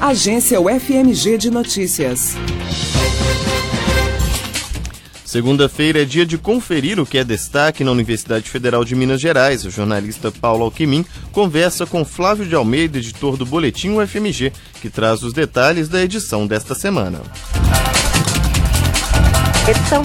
Agência UFMG de Notícias. Segunda-feira é dia de conferir o que é destaque na Universidade Federal de Minas Gerais. O jornalista Paulo Alquimim conversa com Flávio de Almeida, editor do Boletim UFMG, que traz os detalhes da edição desta semana. Edição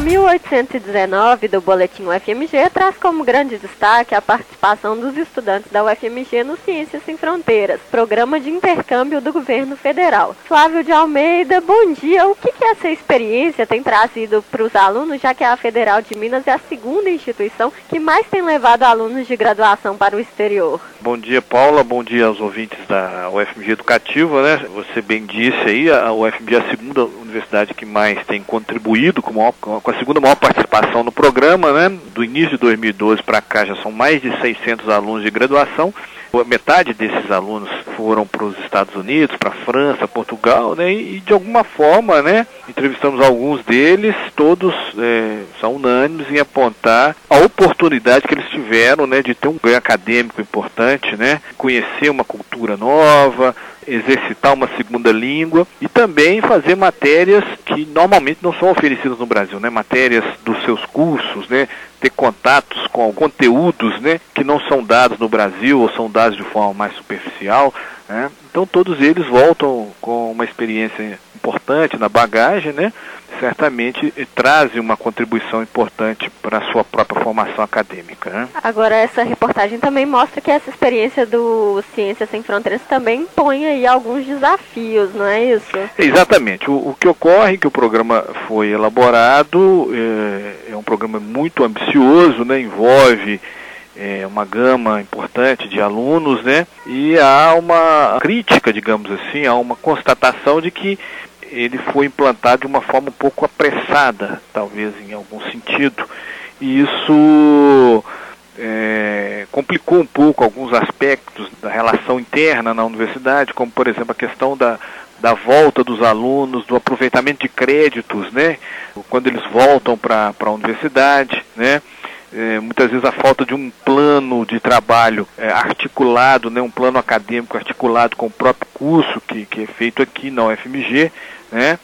1819 do Boletim UFMG traz como grande destaque a participação dos estudantes da UFMG no Ciências Sem Fronteiras, programa de intercâmbio do governo federal. Flávio de Almeida, bom dia. O que essa experiência tem trazido para os alunos, já que a Federal de Minas é a segunda instituição que mais tem levado alunos de graduação para o exterior? Bom dia, Paula. Bom dia aos ouvintes da UFMG Educativa, né? Você bem disse aí, a UFMG é a segunda universidade que mais tem contribuído com a segunda maior participação no programa, né? Do início de 2012 para cá já são mais de 600 alunos de graduação. Metade desses alunos foram para os Estados Unidos, para a França, Portugal, né? E de alguma forma, né? Entrevistamos alguns deles, todos são unânimes em apontar a oportunidade que eles tiveram, né? De ter um ganho acadêmico importante, né? Conhecer uma cultura nova, exercitar uma segunda língua e também fazer matérias que normalmente não são oferecidas no Brasil, né? Matérias dos seus cursos, né? Ter contatos com conteúdos, né? Que não são dados no Brasil ou são dados de forma mais superficial, né? Então todos eles voltam com uma experiência importante na bagagem, né? Certamente trazem uma contribuição importante para a sua própria formação acadêmica, né? Agora, essa reportagem também mostra que essa experiência do Ciências Sem Fronteiras também impõe aí alguns desafios, não é isso? Exatamente. O que ocorre é que o programa foi elaborado, é um programa muito ambicioso, né? Envolve uma gama importante de alunos, né? E há uma crítica, digamos assim, há uma constatação de que ele foi implantado de uma forma um pouco apressada, talvez em algum sentido, e isso complicou um pouco alguns aspectos da relação interna na universidade, como, por exemplo, a questão da volta dos alunos, do aproveitamento de créditos, né? Quando eles voltam para a universidade, né? Muitas vezes a falta de um plano de trabalho articulado, né? Um plano acadêmico articulado com o próprio curso que é feito aqui na UFMG, né?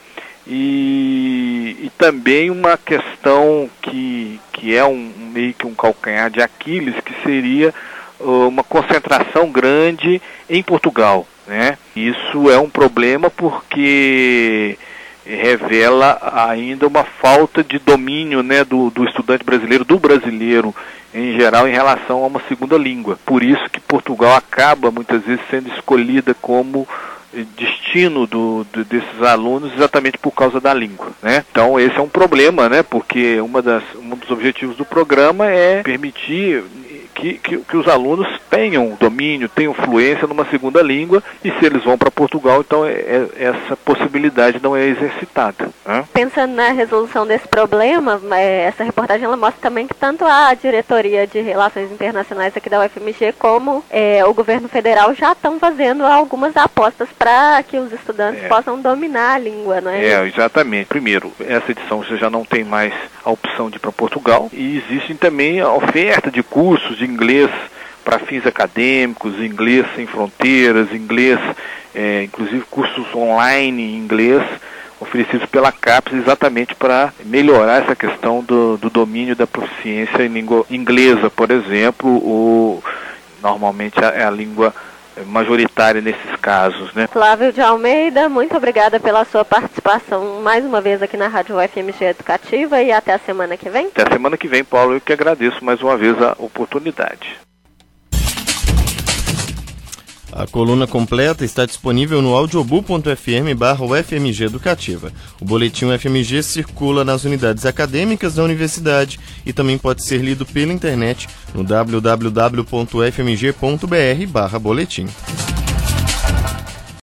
E também uma questão que é meio que um calcanhar de Aquiles, que seria uma concentração grande em Portugal, né? Isso é um problema porque revela ainda uma falta de domínio, né, do estudante brasileiro, do brasileiro em geral, em relação a uma segunda língua. Por isso que Portugal acaba muitas vezes sendo escolhida como destino desses alunos, exatamente por causa da língua, né? Então esse é um problema, né? Porque um dos objetivos do programa é permitir que os alunos tenham domínio, tenham fluência numa segunda língua, e se eles vão para Portugal, então essa possibilidade não é exercitada, né? Pensando na resolução desse problema, essa reportagem ela mostra também que tanto a Diretoria de Relações Internacionais aqui da UFMG como o governo federal já estão fazendo algumas apostas para que os estudantes possam dominar a língua, não é? Exatamente. Primeiro, essa edição você já não tem mais a opção de ir para Portugal, e existe também a oferta de cursos de inglês para fins acadêmicos, inglês sem fronteiras, inglês, inclusive cursos online em inglês, oferecidos pela CAPES exatamente para melhorar essa questão do domínio da proficiência em língua inglesa, por exemplo, ou normalmente é a língua majoritária nesses casos, né? Flávio de Almeida, muito obrigada pela sua participação mais uma vez aqui na Rádio UFMG Educativa, e até a semana que vem. Até a semana que vem, Paulo, eu que agradeço mais uma vez a oportunidade. A coluna completa está disponível no audiobook.fm/UFMG Educativa. O Boletim UFMG circula nas unidades acadêmicas da universidade e também pode ser lido pela internet no www.ufmg.br/boletim.